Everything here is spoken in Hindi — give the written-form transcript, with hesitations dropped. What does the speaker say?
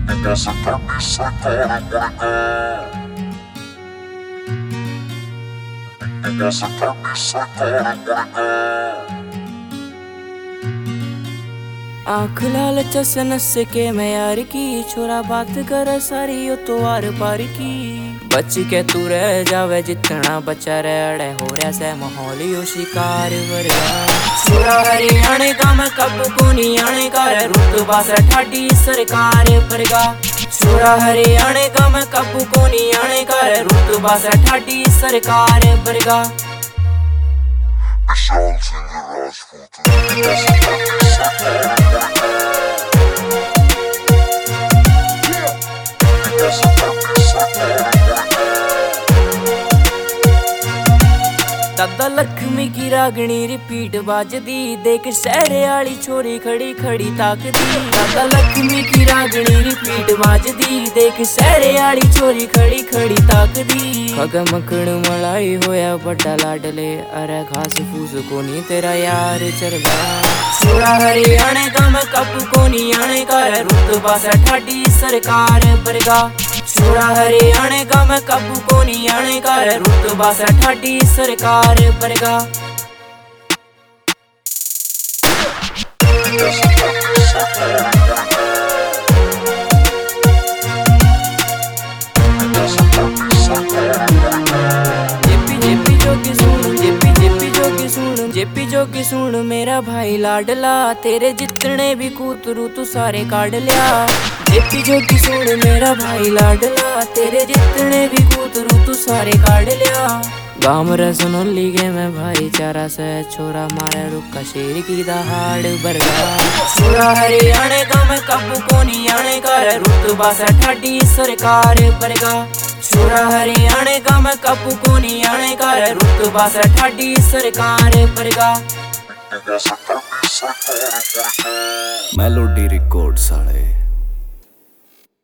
Nessa camisa caraca. Nessa camisa caraca. आँख लाल चसन से के मैं यार की छोरा बात कर सारी ओ तो आर पार की बच के तू रह जावे जितना बचा रहे हो रहा से माहौलियो शिकार वर्गा छोरा हरियाणे का मैं कब को नहीं आने का रुतबा से ठाडी सरकार परगा छोरा हरियाणे का मैं कब को नहीं आने का रुतबा से ठाडी सरकार परगा दादा लक्ष्मी की रागनी रिपीट बाजदी देख शहरे आली छोरी खड़ी खड़ी ताकदी दादा लक्ष्मी की रागनी रिपीट बाजदी देख शहरे आली छोरी खड़ी खड़ी ताकदी खग मखण मलाई होया बड़ा लाडले अरे घास फूस को नहीं तेरा यार चरगा छोरा हरियाणे का मैं कब को नहीं आने का रुतबा से ठाडी सरकार बरगा छोरा हरियाणे का मैं कब को नहीं आने का रुतबा से ठाडी सरकार बरगा जेपी जोगी सुन मेरा भाई लाडला तेरे जितने भी कूतरू तू सारे काट लिया जेपी जोगी सुन मेरा भाई लाडला तेरे जितने भी कूतरू तू सारे काट लिया गाँव रसनोली के मैं भाईचारा से छोरा मारे रुका शेर की दहाड़ बरगा छोरा हरियाणे का मैं कब को नहीं आने का रुतबा से ठाडी सरकार बरगा छोरा हरियाणे का मैं कब को नहीं आने का रुतबा से ठाडी सरकार बरगा Nessa camisa caraca. Melody record साले।